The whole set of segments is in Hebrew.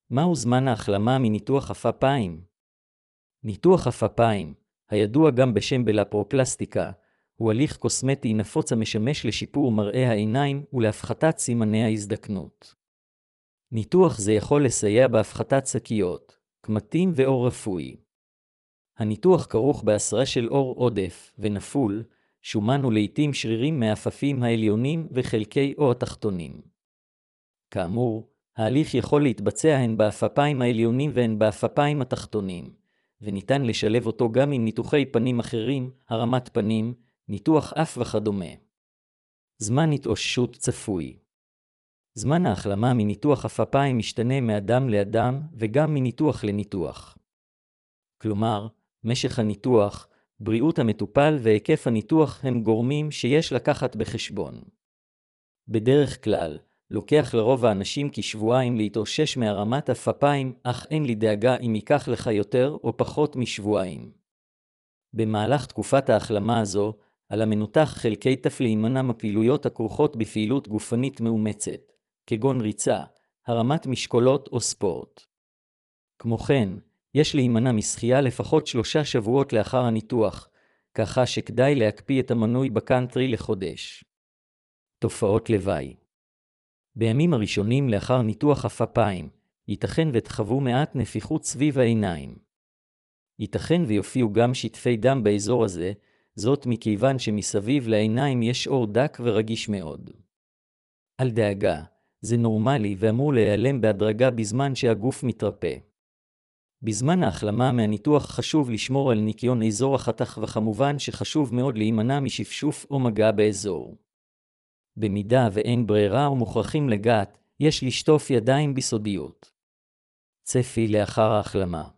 מהו זמן ההחלמה מניתוח אפיים? ניתוח אפיים, הידוע גם בשם בלפרופלסטיקה, הוא הליך קוסמטי נפוץ המשמש לשיפור מראה העיניים ולהפחתת סימני ההזדקנות. ניתוח זה יכול לסייע בהפחתת שקיות, קמטים ואור רפואי. הניתוח כרוך בהסרה של אור עודף ונפול, שומן ולעיתים שרירים מהאפפים העליונים וחלקי או התחתונים. כאמור, ההליך יכול להתבצע הן באפיים העליונים והן באפיים התחתונים, וניתן לשלב אותו גם עם ניתוחי פנים אחרים, הרמת פנים, ניתוח אף וכדומה. זמן התאוששות צפוי. זמן ההחלמה מניתוח אפיים משתנה מאדם לאדם וגם מניתוח לניתוח. כלומר, משך הניתוח, בריאות המטופל והיקף הניתוח הם גורמים שיש לקחת בחשבון. בדרך כלל, לוקח לרוב האנשים כשבועיים להתאושש מהרמת אפיים, אך אין לי דאגה אם ייקח לך יותר או פחות משבועיים. במהלך תקופת ההחלמה הזו, על המנותח חלקי להימנע מפעילויות הכרוכות בפעילות גופנית מאומצת, כגון ריצה, הרמת משקולות או ספורט. כמו כן, יש להימנע משחייה לפחות 3 שבועות לאחר הניתוח, ככה שכדאי להקפיא את המנוי בקנטרי לחודש. תופעות לוואי. בימים הראשונים לאחר ניתוח אפיים, ייתכן ותחוו מעט נפיחות סביב העיניים. ייתכן ויופיעו גם שטפי דם באזור הזה, זאת מכיוון שמסביב לעיניים יש אור דק ורגיש מאוד. אל דאגה, זה נורמלי ואמור להיעלם בהדרגה בזמן שהגוף מתרפא. בזמן ההחלמה מהניתוח חשוב לשמור על ניקיון אזור החתך וכמובן שחשוב מאוד להימנע משפשוף או מגע באזור. במידה ואין ברירה ומוכרחים לגעת, יש לשטוף ידיים בסודיות. צפי לאחר ההחלמה.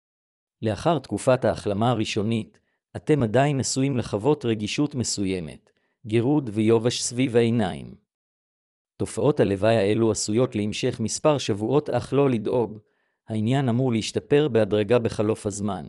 לאחר תקופת ההחלמה הראשונית, אתם עדיין עשויים לחוות רגישות מסוימת, גירוד ויובש סביב העיניים. תופעות הלוואי האלו עשויות להמשך מספר שבועות אך לא לדאוג, העניין אמור להשתפר בהדרגה בחלוף הזמן.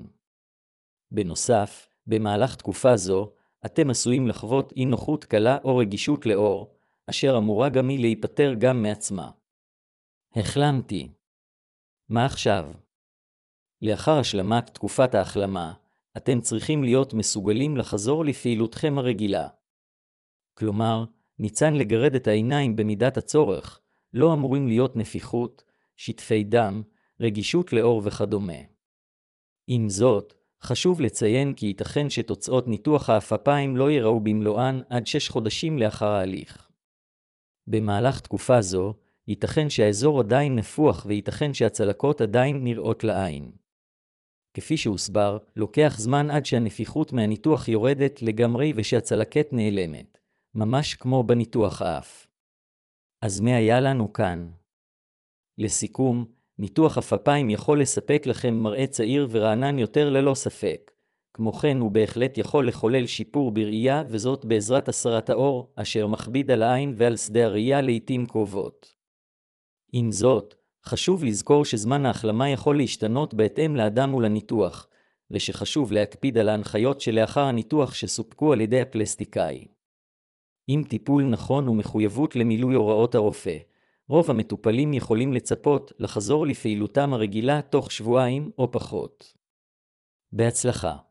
בנוסף, במהלך תקופה זו, אתם עשויים לחוות אי נוחות קלה או רגישות לאור, אשר אמורה גם היא להיפטר גם מעצמה. החלמתי. מה עכשיו? לאחר השלמת תקופת ההחלמה, אתם צריכים להיות מסוגלים לחזור לפעילותכם הרגילה. כלומר, ניתן לגרד את העיניים במידת הצורך, לא אמורים להיות נפיחות, שטפי דם, רגישות לאור וכדומה. עם זאת, חשוב לציין כי ייתכן שתוצאות ניתוח האפיים לא ייראו במלואן עד 6 חודשים לאחר ההליך. במהלך תקופה זו, ייתכן שהאזור עדיין נפוח וייתכן שהצלקות עדיין נראות לעין. כפי שהוסבר, לוקח זמן עד שהנפיחות מהניתוח יורדת לגמרי ושהצלקת נעלמת, ממש כמו בניתוח האף. אז מה היה לנו כאן? לסיכום, ניתוח אפיים יכול לספק לכם מראה צעיר ורענן יותר ללא ספק. כמו כן הוא בהחלט יכול לחולל שיפור בראייה וזאת בעזרת הסרת האור, אשר מכביד על העין ועל שדה הראייה לעתים קרובות. עם זאת, חשוב לזכור שזמן ההחלמה יכול להשתנות בהתאם לאדם ולניתוח, ושחשוב להקפיד על ההנחיות שלאחר הניתוח שסופקו על ידי הפלסטיקאי. עם טיפול נכון ומחויבות למילוי הוראות הרופא, רוב המטופלים יכולים לצפות לחזור לפעילותם הרגילה תוך שבועיים או פחות. בהצלחה.